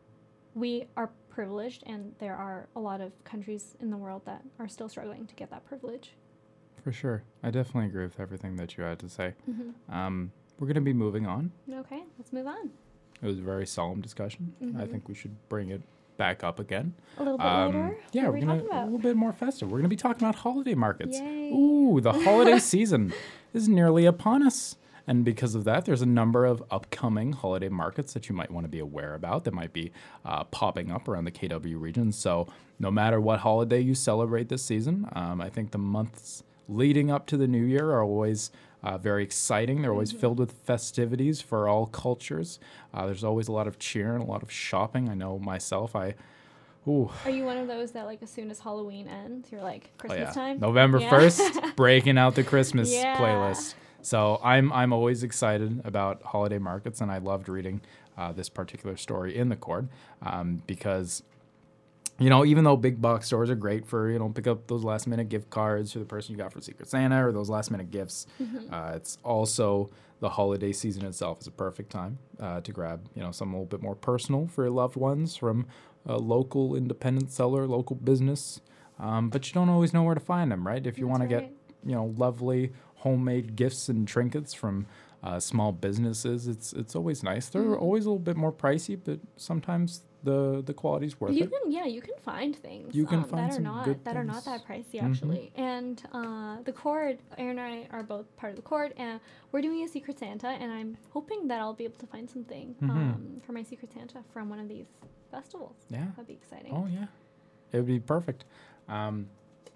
we are privileged and there are a lot of countries in the world that are still struggling to get that privilege.
For sure. I definitely agree with everything that you had to say.
Mm-hmm.
Um, we're going to be moving on.
Okay, let's move on.
It was a very solemn discussion. I
Mhm.
think we should bring it back up again.
A little bit
Um,
later.
yeah,
what are
we're
we
gonna
talking
a
about?
little bit more festive. We're gonna be talking about holiday markets.
Yay.
Ooh, the holiday season is nearly upon us, and because of that, there's a number of upcoming holiday markets that you might want to be aware about that might be uh, popping up around the K W region. So, no matter what holiday you celebrate this season, um, I think the months leading up to the new year are always uh, very exciting. They're always filled with festivities for all cultures. Uh, there's always a lot of cheer and a lot of shopping. I know myself, I, ooh,
Are you one of those that like as soon as Halloween ends, you're like
oh
Christmas
yeah,
time?
November
Yeah.
first, breaking out the Christmas
Yeah.
playlist. So I'm I'm always excited about holiday markets, and I loved reading uh, this particular story in the Cord um, because. You know, even though big box stores are great for, you know, pick up those last minute gift cards for the person you got for Secret Santa or those last minute gifts, uh, it's also the holiday season itself is a perfect time uh, to grab, you know, something a little bit more personal for your loved ones from a local independent seller, local business. Um, but you don't always know where to find them, right? If you
That's
want to
right.
get, you know, lovely homemade gifts and trinkets from uh, small businesses, it's it's always nice. They're
Mhm.
always a little bit more pricey, but sometimes the the quality's worth
You
it.
can, yeah, you can find things
You can
um,
find
that are
some
not
good
that are not
things.
that pricey
Mhm.
actually. And uh, the Cord, Aaron and I are both part of the Cord, and we're doing a Secret Santa, and I'm hoping that I'll be able to find something
Mhm.
um, for my Secret Santa from one of these festivals.
Yeah.
That'd be exciting.
Oh yeah, it would be perfect. Um,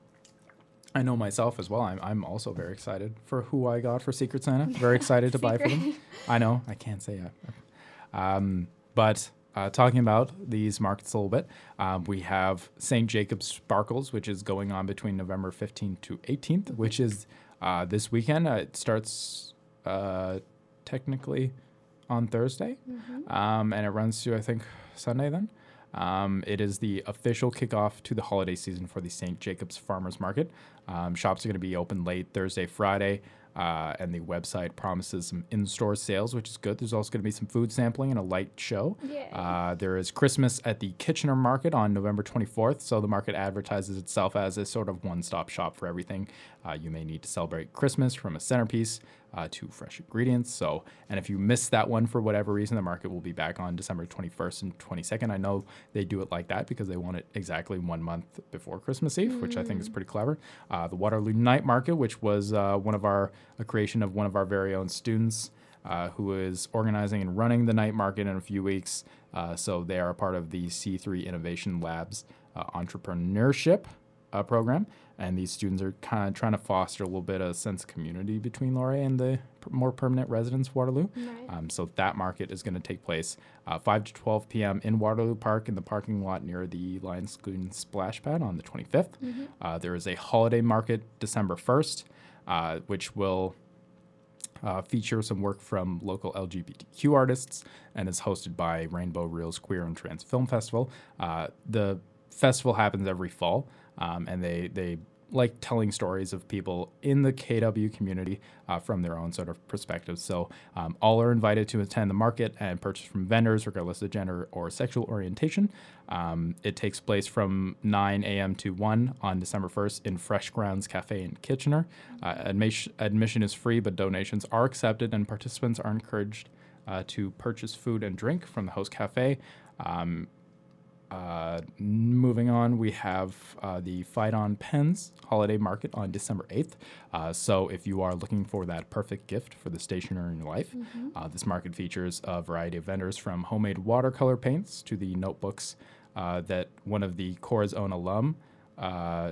I know myself as well. I'm I'm also very excited for who I got for Secret Santa. Very excited to buy for them.
Secret.
I know I can't say it, um, but uh, talking about these markets a little bit, um, we have Saint Jacob's Sparkles, which is going on between November fifteenth to eighteenth, which is uh, this weekend. Uh, it starts uh, technically on Thursday, mm-hmm. um, and it runs to, I think, Sunday then. Um, it is the official kickoff to the holiday season for the Saint Jacob's Farmers Market. Um, shops are going to be open late Thursday, Friday, uh, and the website promises some in-store sales, which is good. There's also going to be some food sampling and a light show. Uh, there is Christmas at the Kitchener Market on November twenty-fourth, so the market advertises itself as a sort of one-stop shop for everything uh, you may need to celebrate Christmas, from a centerpiece Uh, to fresh ingredients. So, and if you missed that one for whatever reason, the market will be back on December twenty-first and twenty-second. I know they do it like that because they want it exactly one month before Christmas Eve, mm. which I think is pretty clever. Uh, the Waterloo Night Market, which was uh, one of our, a creation of one of our very own students uh, who is organizing and running the night market in a few weeks. Uh, so they are a part of the C three Innovation Labs uh, entrepreneurship uh, program. And these students are kind of trying to foster a little bit of sense of community between Laurier and the p- more permanent residents of Waterloo.
Right.
Um, so that market is going to take place uh, five to twelve p.m. in Waterloo Park in the parking lot near the Lions Lagoon Splash Pad on the twenty-fifth. Mm-hmm. Uh, there is a holiday market December first, uh, which will uh, feature some work from local L G B T Q artists and is hosted by Rainbow Reels Queer and Trans Film Festival. Uh, the festival happens every fall. Um, and they, they like telling stories of people in the K W community uh, from their own sort of perspectives. So um, all are invited to attend the market and purchase from vendors, regardless of gender or sexual orientation. Um, it takes place from nine a.m. to one on December first in Fresh Grounds Cafe in Kitchener. Uh, admission, admission is free, but donations are accepted, and participants are encouraged uh, to purchase food and drink from the host cafe. Um, Uh, moving on, we have uh, the Fight On Pens holiday market on December eighth. Uh, so if you are looking for that perfect gift for the stationer in your life, mm-hmm. uh, this market features a variety of vendors from homemade watercolor paints to the notebooks uh, that one of the Core's own alum, uh,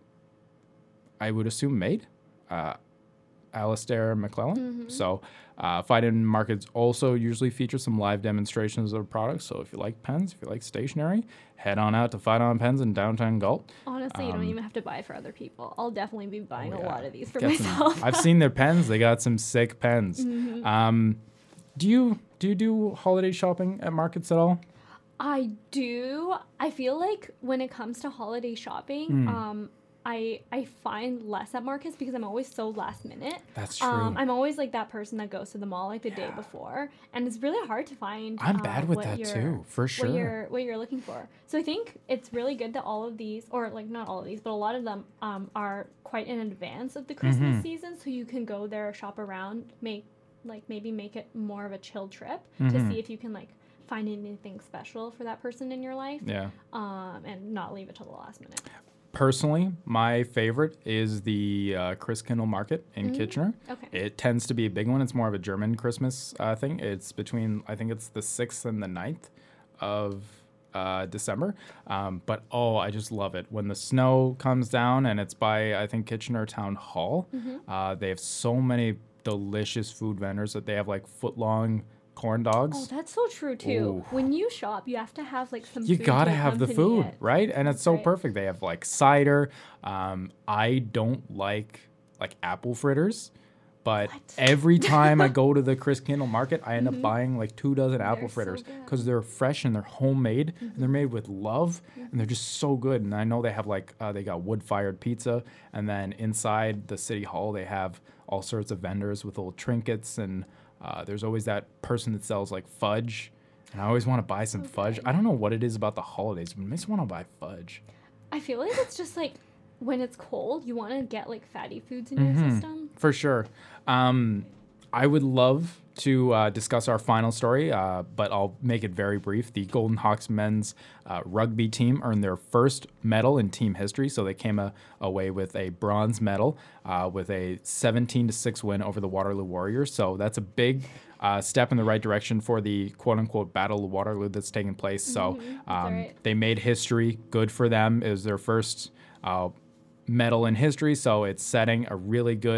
I would assume, made. Uh, Alistair McClellan. Mm-hmm. So uh, Fight-In markets also usually feature some live demonstrations of products. So if you like pens, if you like stationery, head on out to Fight-On Pens in downtown Galt.
Honestly, um, you don't even have to buy for other people. I'll definitely be buying oh, yeah. a lot of these for
Get
myself.
Some, I've seen their pens. They got some sick pens. Mm-hmm. Um, do you do you do holiday shopping at markets at all?
I do. I feel like when it comes to holiday shopping, mm. um, I I find less at markets because I'm always so last minute.
That's true.
Um, I'm always like that person that goes to the mall like the yeah. day before, and it's really hard to find.
I'm
uh,
bad with that too, for sure.
What you're what you're looking for. So I think it's really good that all of these, or like not all of these, but a lot of them um, are quite in advance of the Christmas mm-hmm. season, so you can go there, shop around, make like maybe make it more of a chill trip mm-hmm. to see if you can like find anything special for that person in your life.
Yeah.
Um, and not leave it till the last minute.
Personally, my favorite is the uh, Christkindl Market in mm-hmm. Kitchener.
Okay.
It tends to be a big one. It's more of a German Christmas uh, thing. It's between, I think it's the sixth and the ninth of uh, December. Um, but, oh, I just love it. When the snow comes down and it's by, I think, Kitchener Town Hall, mm-hmm. uh, they have so many delicious food vendors that they have, like, foot-long corn dogs.
Oh, that's so true too. Ooh. When you shop, you have to have like some.
You
food
gotta
to
have the food,
it.
right? And it's so
right.
perfect. They have like cider. Um, I don't like like apple fritters, but what? Every time I go to the Christkindl Market, I end mm-hmm. up buying like two dozen apple they're fritters because so they're fresh and they're homemade mm-hmm. and they're made with love mm-hmm. and they're just so good. And I know they have like uh, they got wood fired pizza, and then inside the city hall they have all sorts of vendors with little trinkets and. Uh, there's always that person that sells like fudge, and I always want to buy some okay. fudge. I don't know what it is about the holidays, but it makes me want to buy fudge.
I feel like it's just like when it's cold, you want to get like fatty foods in
mm-hmm.
your system.
For sure. Um, I would love to uh, discuss our final story, uh, but I'll make it very brief. The Golden Hawks men's uh, rugby team earned their first medal in team history, so they came a, away with a bronze medal uh, with a seventeen to six win over the Waterloo Warriors. So that's a big uh, step in the right direction for the quote-unquote Battle of Waterloo that's taking place. So
mm-hmm.
um,
right.
they made history. Good for them. It was their first uh, medal in history, so it's setting a really good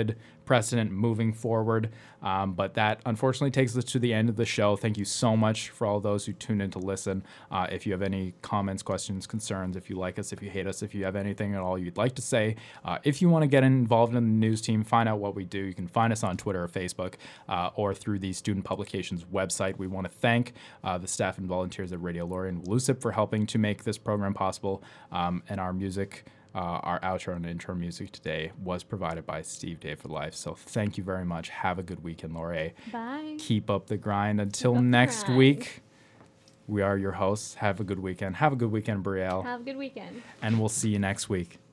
precedent moving forward. Um, but that unfortunately takes us to the end of the show. Thank you so much for all those who tuned in to listen. Uh, if you have any comments, questions, concerns, if you like us, if you hate us, if you have anything at all you'd like to say, uh, if you want to get involved in the news team, find out what we do, you can find us on Twitter or Facebook uh, or through the Student Publications website. We want to thank uh, the staff and volunteers at Radio Laurie and Volusia for helping to make this program possible. Um, and our music Uh, our outro and intro music today was provided by Steve Day for Life. So thank you very much. Have a good weekend, Laurie.
Bye.
Keep up the grind. Until
up the
next
grind.
week, we are your hosts. Have a good weekend. Have a good weekend, Brielle.
Have a good weekend.
And we'll see you next week.